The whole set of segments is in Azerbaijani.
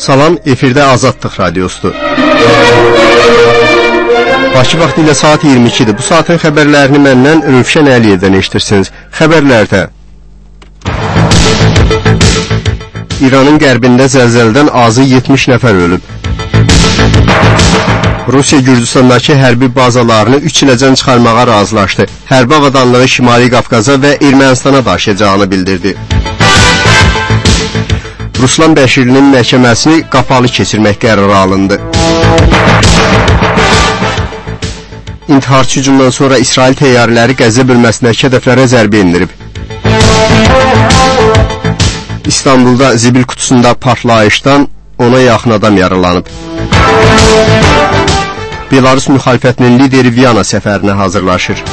Salam, efirdə Azadlıq Radiosudur. Bakı vaxtı ilə saat 22-dir. Bu saatın xəbərlərini məndən Rövşən Əliyevdən eşitirsiniz. Xəbərlərdə İranın qərbində zəlzələdən azı 70 nəfər ölüb. Rusiya Gürcüstandakı hərbi bazalarını 3 iləcən çıxarmağa razılaşdı. Hərbi avadanlığı Şimali Qafqaza və Ermənistana daşıyacağını bildirdi. Ruslan Bəşirlinin məhkəməsini qapalı keçirmək qərarı alındı. İntiharçı hücumdan sonra İsrail təyyarələri Qəzza bölməsindəki hədəflərə zərbə endirib. İstanbulda zibil qutusunda partlayışdan 10-a yaxın adam yaralanıb. Belarus müxalifətinin lideri Viyana səfərinə hazırlaşır.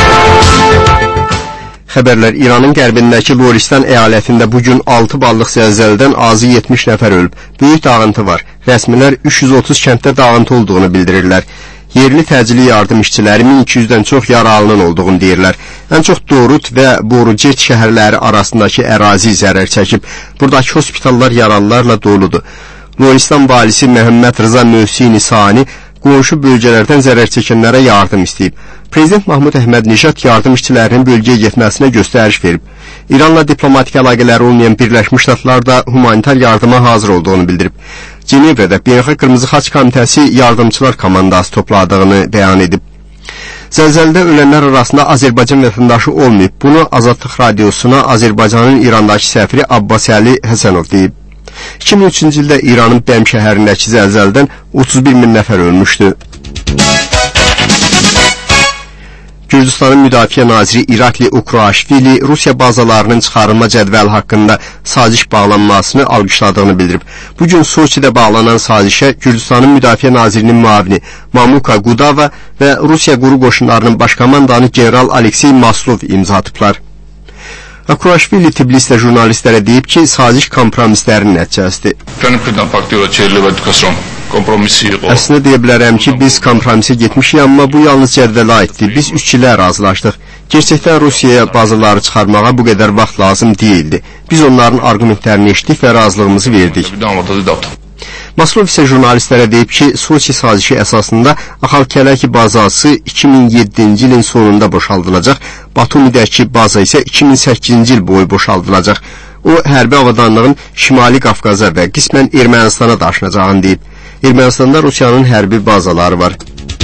Xəbərlər İranın qərbindəki Loristan əyalətində bugün 6 ballıq zəlzələdən azı 70 nəfər ölüb. Böyük dağıntı var. Rəsmilər 330 kənddə dağıntı olduğunu bildirirlər. Yerli təcili yardım işçiləri 1200-dən çox yaralının olduğunu deyirlər. Ən çox Dorut və Borucet şəhərləri arasındakı ərazi zərər çəkib. Buradakı hospitallar yaralılarla doludur. Loristan valisi Məhəmməd Rıza Möhsini Sani qonşu bölgələrdən zərər çəkənlərə yardım istəyib. Prezident Mahmud Əhməd-Nişad yardım işçilərinin bölgəyə getməsinə göstəriş verib. İranla diplomatik əlaqələri olmayan Birləşmiş Ştatlar da humanitar yardıma hazır olduğunu bildirib. Cenevrədə Beynəlxalq Qırmızı Xaç Komitəsi yardımçılar komandası topladığını bəyan edib. Zəlzələdə ölənlər arasında Azərbaycan vətəndaşı olmayıb. Bunu Azadlıq Radiosuna Azərbaycanın İrandakı səfiri Abbas Əli Həsənov deyib. 2003-cü ildə İranın Bəm şəhərindəki zəlzələdən 31 min nəfər ölmüşdü. Gürcüstanın Müdafiə Naziri İrakli Ukruaşvili Rusiya bazalarının çıxarılma cədvəli haqqında saziş bağlanmasını alqışladığını bildirib. Bugün Soçidə bağlanan sazişə Gürcüstanın Müdafiə Nazirinin müavini Mamuka Gudava və Rusiya quru qoşunlarının başkomandanı general Aleksey Maslov imza atıblar. Ukruaşvili Tbilisdə jurnalistlərə deyib ki, saziş kompromislərin nəticəsidir. Əslində deyə bilərəm ki, biz kompromisə getmişik, amma bu yalnız cədvələ aiddir. Biz 3 ilə razılaşdıq. Gerçəkdən Rusiyaya bazaları çıxarmağa bu qədər vaxt lazım deyildi. Biz onların argumentlərini eşitdik və razılığımızı verdik. Maslov isə jurnalistlərə deyib ki, Soçi sazişi əsasında Axalkələki bazası 2007-ci ilin sonunda boşaldılacaq, Batumidəki baza isə 2008-ci il boyu boşaldılacaq. O, hərbi avadanlığın Şimali Qafqaza və qismən Ermənistana daşınacağını deyib. Ermənistanda Rusiyanın hərbi bazaları var.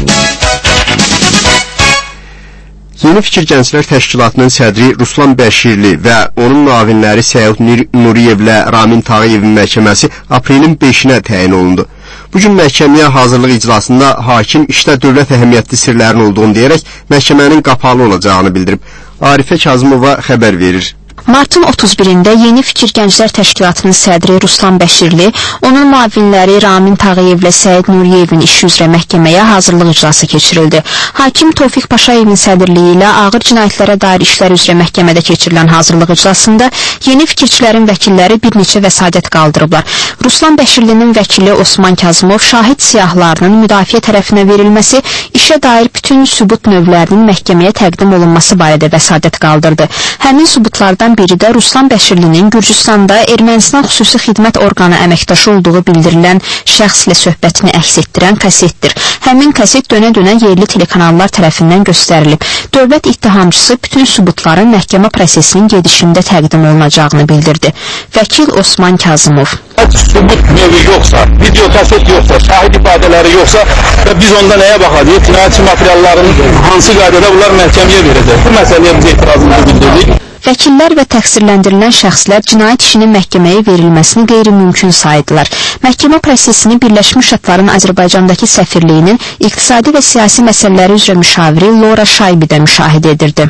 Yeni Fikir Gənclər Təşkilatının sədri Ruslan Bəşirli və onun müavinləri Səud Nuriyevlə Ramin Tağıyevin məhkəməsi aprelin 5-nə təyin olundu. Bugün məhkəməyə hazırlıq iclasında hakim işdə dövlət əhəmiyyətli sirlərin olduğunu deyərək məhkəmənin qapalı olacağını bildirib. Arifə Kazımova xəbər verir. Martın 31-də Yeni Fikir Gənclər Təşkilatının sədri Ruslan Bəşirli, onun müavinləri Ramin Tağıyev ilə Səid Nuriyevin işi üzrə məhkəməyə hazırlıq iclası keçirildi. Hakim Tofiq Paşayevin sədrliyi ilə ağır cinayətlərə dair işlər üzrə məhkəmədə keçirilən hazırlıq iclasında yeni fikirçilərin vəkilləri bir neçə vəsadət qaldırıblar. Ruslan Bəşirlinin vəkili Osman Kazımov şahid siyahlarının müdafiə tərəfinə verilməsi, işə dair bütün sübut növlərinin məhkəməyə təqdim olunması barədə vəsadət qaldırdı. Həmin sübutlardan biri də Ruslan Bəşirlinin Gürcüstanda Ermənistan xüsusi xidmət orqanı əməkdaşı olduğu bildirilən şəxslə söhbətini əks etdirən kasetdir. Həmin kaset dönə-dönə yerli telekanallar tərəfindən göstərilib. Dövlət ittihamçısı bütün sübutların məhkəmə prosesinin gedişində təqdim olunacağını bildirdi. Vəkil Osman Kazımov. Sübut növü yoxsa, video kaset yoxsa, şahid ifadələri yoxsa və biz onda nəyə baxacaq? Cinayətçi materiallarının hansı qaydada bunlar məhkəməyə verəcək? Bu məsələyə biz etirazımızı bildirdik. Vəkillər və təqsirləndirilən şəxslər cinayət işinin məhkəməyə verilməsini qeyri-mümkün saydılar. Məhkəmə prosesini Birləşmiş Ştatların Azərbaycandakı səfirliyinin iqtisadi və siyasi məsələləri üzrə müşaviri Laura Şaybi də müşahidə edirdi.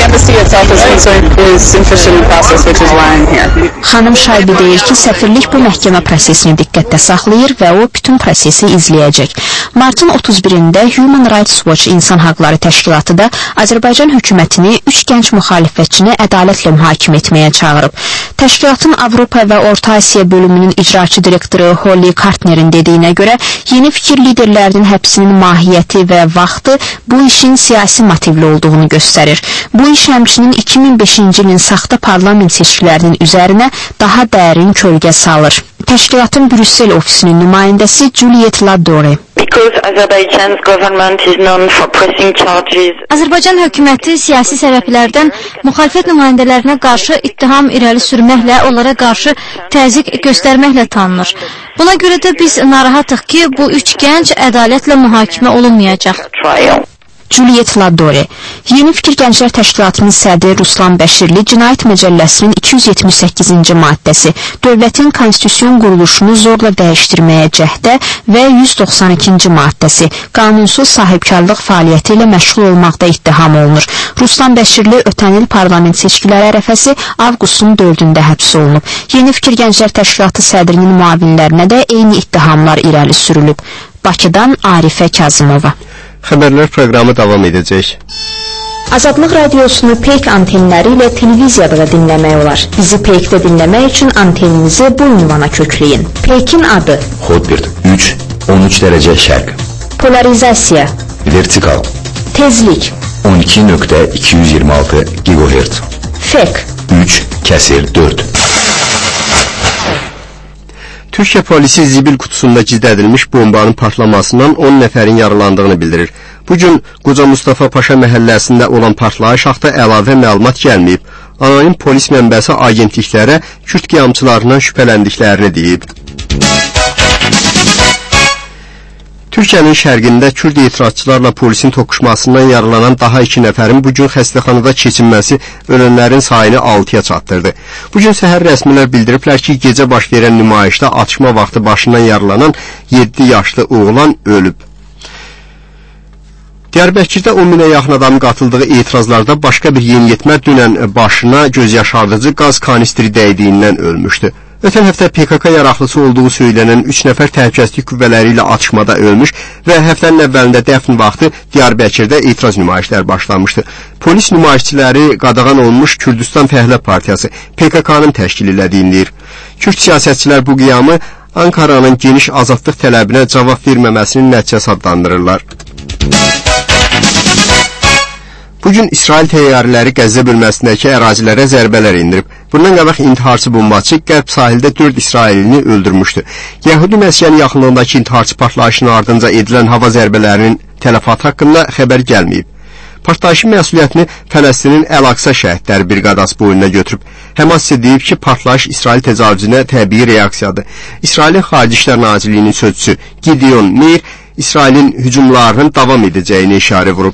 Xanım Şaybi deyir ki, səfirlik bu məhkəmə prosesini diqqətdə saxlayır və o bütün prosesi izləyəcək. Martın 31-də Human Rights Watch İnsan Haqları Təşkilatı da Azərbaycan hökumətini 3 gənc müxalifətçini ədalətlə mühakimə etməyə çağırıb. Təşkilatın Avropa və Orta Asiya bölümünün icraçı direktoru Holly Kartner'in dediyinə görə, yeni fikir liderlərinin həbsinin mahiyyəti və vaxtı bu işin siyasi motivli olduğunu göstərir. Bu iş həmçinin 2005-ci ilin saxta parlament seçkilərinin üzərinə daha dərin kölgə salır. Təşkilatın Brüssel ofisinin nümayəndəsi Juliet Ladore. Azərbaycan hökuməti siyasi səbəblərdən müxalifət nümayəndələrinə qarşı ittiham irəli sürməklə, onlara qarşı təzyiq göstərməklə tanınır. Buna görə də biz narahatıq ki, bu üç gənc ədalətlə mühakimə olunmayacaq. Juliet Ladore, Yeni Fikir Gənclər Təşkilatının sədri Ruslan Bəşirli Cinayət Məcəlləsinin 278-ci maddəsi dövlətin konstitusyon quruluşunu zorla dəyişdirməyə cəhdə və 192-ci maddəsi qanunsuz sahibkarlıq fəaliyyəti ilə məşğul olmaqda ittiham olunur. Ruslan Bəşirli ötən il parlament seçkiləri ərəfəsi avqustun 4-də həbs olunub. Yeni Fikir Gənclər Təşkilatı sədrinin müavinlərinə də eyni ittihamlar irəli sürülüb. Bakıdan Arifə Kazımova. Xəbərlər proqramı davam edəcək. Azadlıq radiosunu Peyk antenləri ilə televiziyada da dinləmək olar. Bizi Peykdə dinləmək üçün anteninizi bu ünvana kökləyin. Peykin adı: Hotbird 3-13 dərəcə şərq. Polarizasiya: Vertikal. Tezlik: 12.226 GHz. Fek: 3/4. Türkiyə polisi zibil qutusunda gizlədilmiş bombanın partlamasından 10 nəfərin yaralandığını bildirir. Bugün Qoca Mustafa Paşa məhəlləsində olan partlayış haqqında əlavə məlumat gəlməyib. Anonim polis mənbəsi agentliklərə Kürt qiyamçılarından şübhələndiklərini deyib. Türkiyənin şərqində Kürd etirazçılarla polisin toqquşmasından yaralanan daha 2 nəfərin bugün xəstəxanada keçinməsi ölənlərin sayını 6-ya çatdırdı. Bugün səhər rəsmilər bildiriblər ki, gecə baş verən nümayişdə atışma vaxtı başından yaralanan 7 yaşlı oğlan ölüb. Diyarbəkirdə 10 minə yaxın adam qatıldığı etirazlarda başqa bir yeniyetmə dünən başına gözyaşardıcı qaz kanistri dəydiyindən ölmüşdü. Ötən həftə PKK yaraqlısı olduğu söylənən 3 nəfər təhlükəsizlik qüvvələri ilə atışmada ölmüş və həftənin əvvəlində dəfn vaxtı Diyarbəkirdə etiraz nümayişləri başlamışdı. Polis nümayişçiləri qadağan olunmuş Kürdistan Fəhlə Partiyası PKK-nın təşkil elədiyini deyir. Kürd siyasətçilər bu qiyamı Ankaranın geniş azadlıq tələbinə cavab verməməsinin nəticəsi adlandırırlar. Bugün İsrail təyyarələri Qəzza bölməsindəki ərazilərə zərbələr indirib. Bundan qabaq intiharçı bombaçı qərb sahildə 4 İsrailini öldürmüşdü. Yəhudi məskəni yaxınlığındakı intiharçı partlayışının ardınca edilən hava zərbələrinin tələfatı haqqında xəbər gəlməyib. Partlayışın məsuliyyətini Fələstinin Əl-Aqsa şəhidləri briqadası boynuna götürüb. Həmas isə deyib ki, partlayış İsrail təcavüzünə təbii reaksiyadır. İsrailin Xarici İşlər Nazirliyinin sözçüsü Gideon Meir İsrailin hücumlarının davam edəcəyini işarə vurub.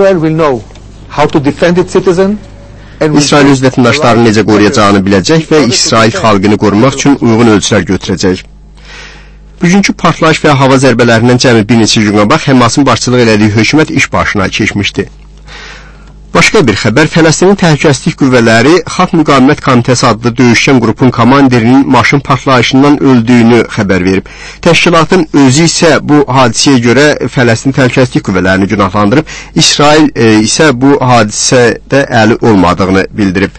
İsrail öz vətəndaşlarını necə qoruyacağını biləcək və İsrail xalqını qorumaq üçün uyğun ölçülər götürəcək. Bugünkü partlayış və hava zərbələrindən cəmi bir neçə gün qabaq Həmasın başçılıq elədiyi hökumət iş başına keçmişdi. Başqa bir xəbər, Fələstinin Təhlükəsizlik Qüvvələri Xalq Müqavimət Komitəsi adlı döyüşkən qrupun komandirinin maşın partlayışından öldüyünü xəbər verib. Təşkilatın özü isə bu hadisəyə görə Fələstin Təhlükəsizlik Qüvvələrini günahlandırıb, İsrail isə bu hadisədə əli olmadığını bildirib.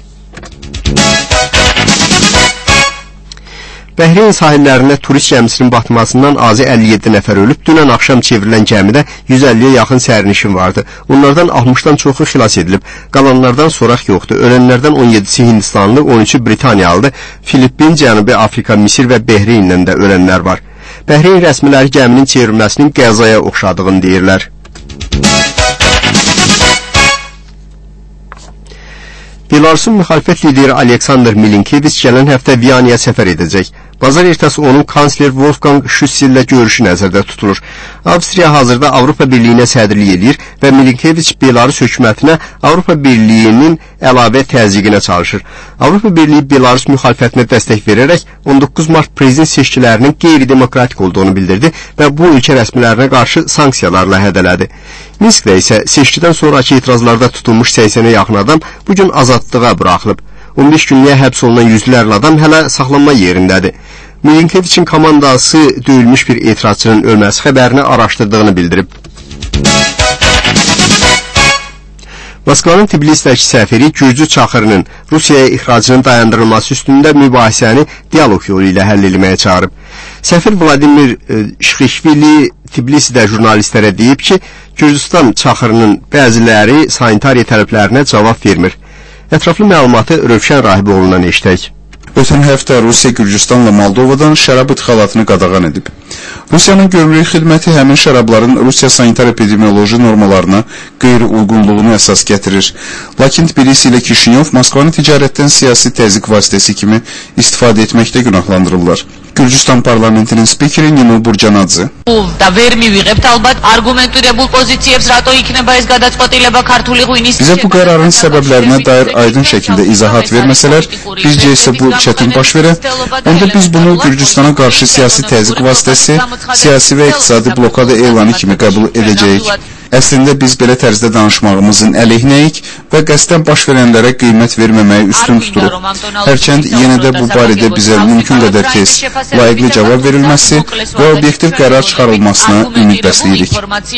Bəhreyn sahillərində turist gəmisinin batmasından azı 57 nəfər ölüb, dünən axşam çevrilən gəmidə 150-yə yaxın sərnişin vardı. Onlardan 60-dan çoxu xilas edilib, qalanlardan soraq yoxdur. Ölənlərdən 17-si Hindistanlı, 13-ü Britaniyalıdır, Filippin, Cənubi Afrika, Misir və Bəhreynlə də ölənlər var. Bəhreyn rəsmiləri gəminin çevrilməsinin qəzaya oxşadığını deyirlər. Belarusun müxalifət lideri Aleksandr Milinkeviç gələn həftə Viyanaya səfər edəcək. Bazar ertəsi onun kansler Wolfgang Schüssel ilə görüşü nəzərdə tutulur. Avstriya hazırda Avropa Birliyinə sədrlik edir və Milinkeviç Belarus hökumətinə Avropa Birliyinin əlavə təzyiqinə çalışır. Avropa Birliyi Belarus müxalifətinə dəstək verərək 19 mart prezident seçkilərinin qeyri-demokratik olduğunu bildirdi və bu ölkə rəsmilərinə qarşı sanksiyalarla hədələdi. Minskdə isə seçkidən sonraki etirazlarda tutulmuş 80-ə yaxın adam bugün azadlığa buraxılıb. 15 günlüyə həbs olunan yüzlərlə adam hələ saxlanma yerindədir. Milinkeviçin komandası döyülmüş bir etirazçının ölməsi xəbərini araşdırdığını bildirib. Moskvanın Tbilisdəki səfiri Gürcü Çaxırının Rusiyaya ixracının dayandırılması üstündə mübahisəni dialoq yolu ilə həll etməyə çağırıb. Səfir Vladimir Şixvili Tbilisidə jurnalistlərə deyib ki, Gürcüstan Çaxırının bəziləri sanitariya tələblərinə cavab vermir. Ətraflı məlumatı Rövşən Rahiboğlu'ndan eşitək. Ötən həftə Rusiya Gürcüstanla Moldovadan şərab ixalatını qadağan edib. Rusiyanın gömrük xidməti həmin şərabların Rusiya sanitar-epidemioloji normalarına qeyri-uyğunluğunu əsas gətirir. Lakin Tbilisi ilə Kişinyov Moskvanı ticarətdən siyasi təzyiq vasitəsi kimi istifadə etməkdə günahlandırırlar. Gürcüstan parlamentinin spikeri Nino Burcanadze. Bizə bu qərarın səbəblərinə dair aydın şəkildə izahat verməsələr, bizcə isə bu çətin baş verə, onda biz bunu Gürcüstana qarşı siyasi təzyiq vasitəsi, siyasi və iqtisadi blokada elanı kimi qəbul edəcəyik. Əslində biz belə tərzdə danışmağımızın əleyhinəyik və qəsdən baş verənlərə qiymət verməməyi üstün tuturuq. Hərçənd yenə də bu barədə bizə mümkün qədər tez, layiqli cavab verilməsi və obyektiv qərar çıxarılmasına ümid bəsləyirik.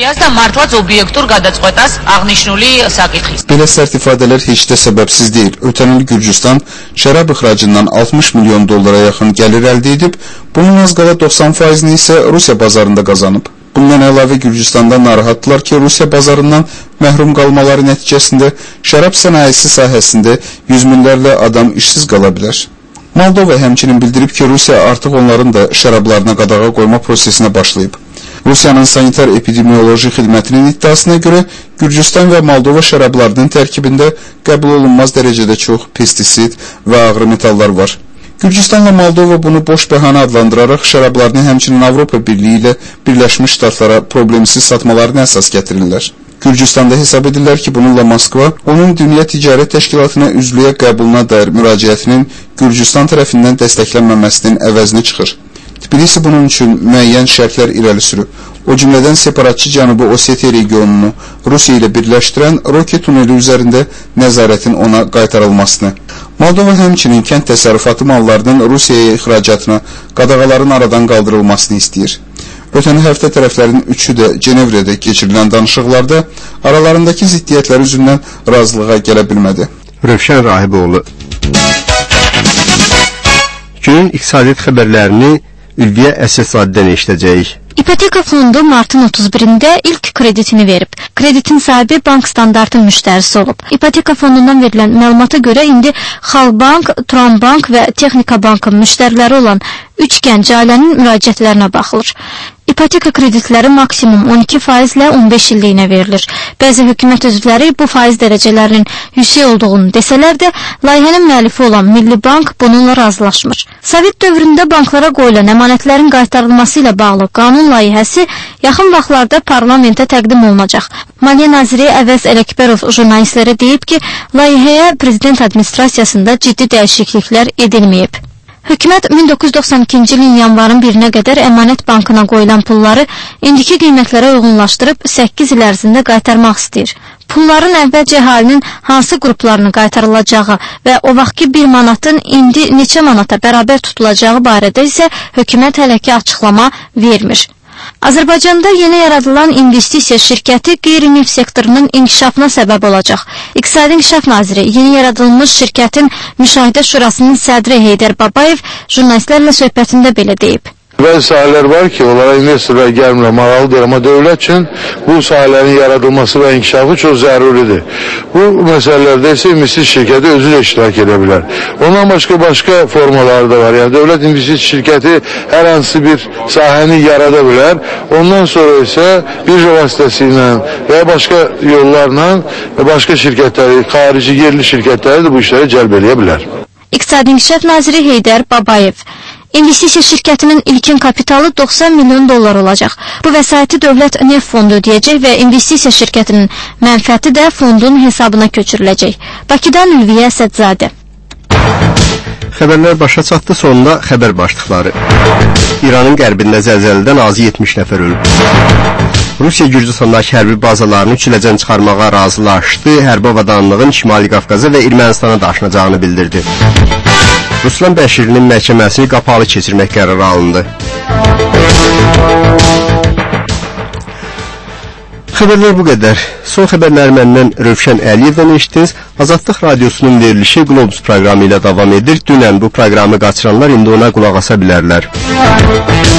Belə sərt ifadələr heç də səbəbsiz deyil. Ötən il Gürcüstan şərab ixracından 60 milyon dollara yaxın gəlir əldə edib, bunun az qala 90%-ni isə Rusiya bazarında qazanıb. Bundan əlavə Gürcüstanda narahatdılar ki, Rusiya bazarından məhrum qalmaları nəticəsində şərab sənayesi sahəsində yüz minlərlə adam işsiz qala bilər. Moldova həmçinin bildirib ki, Rusiya artıq onların da şərablarına qadağa qoyma prosesinə başlayıb. Rusiyanın sanitar-epidemioloji xidmətinin iddiasına görə Gürcüstan və Moldova şərablarının tərkibində qəbul olunmaz dərəcədə çox pestisid və ağır metallar var. Gürcüstanla Moldova bunu boş bəhanə adlandıraraq şərablarını həmçinin Avropa Birliyi ilə Birləşmiş Ştatlara problemsiz satmalarını əsas gətirirlər. Gürcüstanda hesab edirlər ki, bununla Moskva onun Dünya Ticarət Təşkilatına üzvlüyə qəbuluna dair müraciətinin Gürcüstan tərəfindən dəstəklənməməsinin əvəzini çıxır. Tbilisi bunun üçün müəyyən şərtlər irəli sürüb. O cümlədən separatçı Cənubi Osetiya regionunu Rusiya ilə birləşdirən Roki tuneli üzərində nəzarətin ona qaytarılmasını. Moldova həmçinin kənd təsərrüfatı mallarının Rusiyaya ixracatına qadağaların aradan qaldırılmasını istəyir. Ötən həftə tərəflərin üçü də Cenevrədə keçirilən danışıqlarda aralarındakı ziddiyyətlər üzündən razılığa gələ bilmədi. Rövşən Rahiboğlu. Günün iqtisadiyyat xəbərlərini Ülviyə Əsəsaddən eşidəcəyik. İpoteka fondu martın 31-də ilk kreditini verib. Kreditin sahibi bank standartı müştərisi olub. İpoteka fondundan verilən məlumata görə indi Xalbank, Turanbank və Texnika Bankın müştəriləri olan 3 gənc ailənin müraciətlərinə baxılır. İpoteka kreditləri maksimum 12% ilə 15 illiyinə verilir. Bəzi hökumət üzvləri bu faiz dərəcələrinin yüksək olduğunu desələr də, layihənin müəllifi olan Milli Bank bununla razılaşmır. Sovet dövründə banklara qoyulan əmanətlərin qaytarılması ilə bağlı qanun layihəsi yaxın vaxtlarda parlamentə təqdim olunacaq. Maliyyə naziri Əvəz Ələkbərov jurnalistlərə deyib ki, layihəyə prezident administrasiyasında ciddi dəyişikliklər edilməyib. Hökumət 1992-ci ilin yanvarın 1-nə qədər əmanət bankına qoyulan pulları indiki qiymətlərə uyğunlaşdırıb 8 il ərzində qaytarmaq istəyir. Pulların əvvəlcə əhalinin hansı qruplarına qaytarılacağı və o vaxtki 1 manatın indi neçə manata bərabər tutulacağı barədə isə hökumət hələ ki açıqlama vermir. Azərbaycanda yeni yaradılan investisiya şirkəti qeyri-neft sektorunun inkişafına səbəb olacaq. İqtisadi İnkişaf naziri yeni yaradılmış şirkətin müşahidə şurasının sədri Heydər Babayev jurnalistlərlə söhbətində belə deyib. Bəzi sahələr var ki, onlara investorlar gəlmir, maraqlıdır, amma dövlət üçün bu sahələrin yaradılması və inkişafı çox zəruridir. Bu məsələlərdə isə investisiya şirkəti özü də iştirak edə bilər. Ondan başqa formaları da var. Yəni, dövlət investisiya şirkəti hər hansı bir sahəni yarada bilər. Ondan sonra isə birja vasitəsilə və başqa yollarla başqa şirkətləri, xarici yerli şirkətləri də bu işləri cəlb edə bilər. İqtisadi İnkişaf naziri Heydər Babayev. İnvestisiya şirkətinin ilkin kapitalı 90 milyon dollar olacaq. Bu vəsaiti dövlət neft fondu ödəyəcək və investisiya şirkətinin mənfəəti də fondun hesabına köçürüləcək. Bakıdan Ülviyə Əsədzadə. Xəbərlər başa çatdı, sonunda xəbər başlıqları. İranın qərbində zəlzələdən azı 70 nəfər ölüb. Rusiya Gürcüstandakı hərbi bazalarını üçüləcən çıxarmağa razılaşdı, hərbi avadanlığın Şimali Qafqaza və Ermənistana daşınacağını bildirdi. Ruslan Bəşirinin məhkəməsini qapalı keçirmək qərarı alındı. Xəbərlər bu qədər. Son xəbərləri məndən Rövşən Əliyevdən eşitdiniz. Azadlıq Radiosunun verilişi Globus proqramı ilə davam edir. Dünən bu proqramı qaçıranlar indi ona qulaq asa bilərlər.